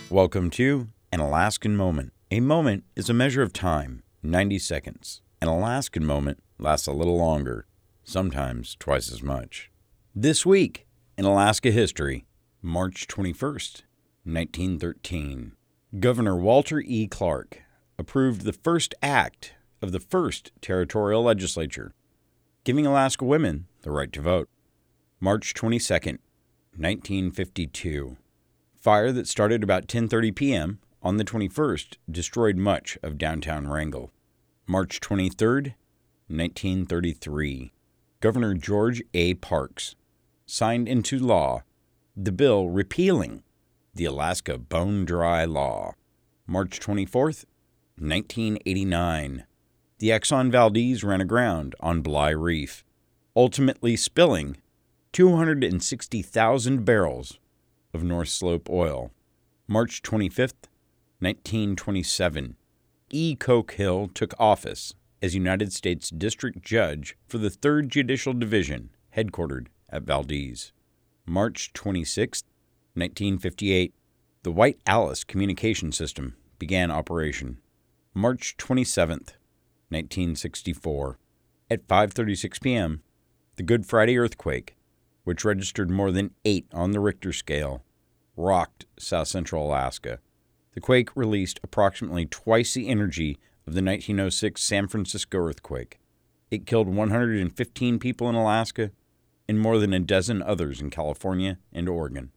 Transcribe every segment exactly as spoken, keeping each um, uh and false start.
Welcome to An Alaskan Moment. A moment is a measure of time, ninety seconds. An Alaskan moment lasts a little longer, sometimes twice as much. This week in Alaska history, March twenty-first, nineteen thirteen, Governor Walter E. Clark approved the first act of the first territorial legislature, giving Alaska women the right to vote. March twenty-second, nineteen fifty-two. Fire that started about ten thirty p.m. on the twenty-first destroyed much of downtown Wrangell. March twenty-third, nineteen thirty-three. Governor George A. Parks signed into law the bill repealing the Alaska Bone Dry Law. March twenty-fourth, nineteen eighty-nine. The Exxon Valdez ran aground on Bly Reef, ultimately spilling two hundred sixty thousand barrels of North Slope oil. March twenty-fifth, nineteen twenty-seven. E. Coke Hill took office as United States District Judge for the third Judicial Division, headquartered at Valdez. March twenty-sixth, nineteen fifty-eight. The White Alice communication system began operation. March twenty-seventh, nineteen sixty-four. At five thirty-six p.m., the Good Friday earthquake, which registered more than eight on the Richter scale, rocked South Central Alaska. The quake released approximately twice the energy of the nineteen oh six San Francisco earthquake. It killed one hundred fifteen people in Alaska and more than a dozen others in California and Oregon.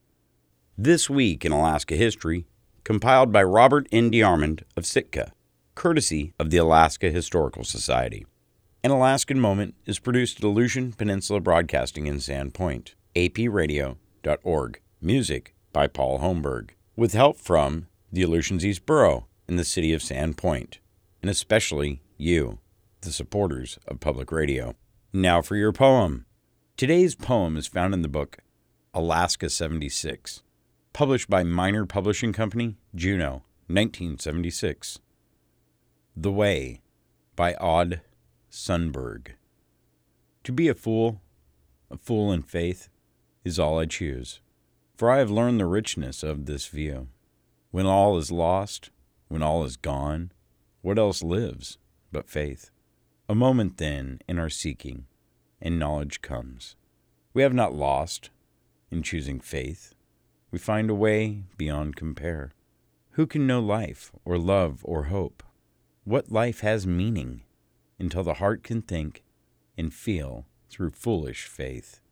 This Week in Alaska History, compiled by Robert N. DeArmond of Sitka, courtesy of the Alaska Historical Society. An Alaskan Moment is produced at Aleutian Peninsula Broadcasting in Sandpoint, a p radio dot org. Music by Paul Holmberg, with help from the Aleutians East Borough and the city of Sandpoint, and especially you, the supporters of public radio. Now for your poem. Today's poem is found in the book Alaska seventy-six, published by Minor Publishing Company, Juneau, nineteen seventy-six. The Way by Odd Sundberg. To be a fool, a fool in faith, is all I choose. For I have learned the richness of this view. When all is lost, when all is gone, what else lives but faith? A moment then in our seeking, and knowledge comes. We have not lost in choosing faith. We find a way beyond compare. Who can know life or love or hope? What life has meaning until the heart can think and feel through foolish faith?